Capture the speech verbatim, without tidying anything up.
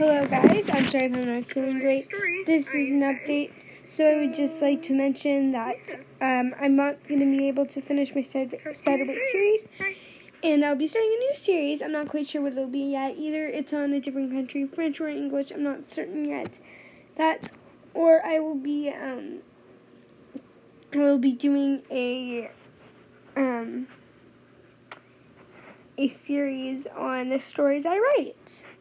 Hello guys, I'm sorry if I'm not feeling great. This is an update, so I would just like to mention that um, I'm not going to be able to finish my Spider-Bite series, and I'll be starting a new series. I'm not quite sure what it'll be yet. Either it's on a different country, French or English, I'm not certain yet. That, or I will be, um, I will be doing a, um, a series on the stories I write.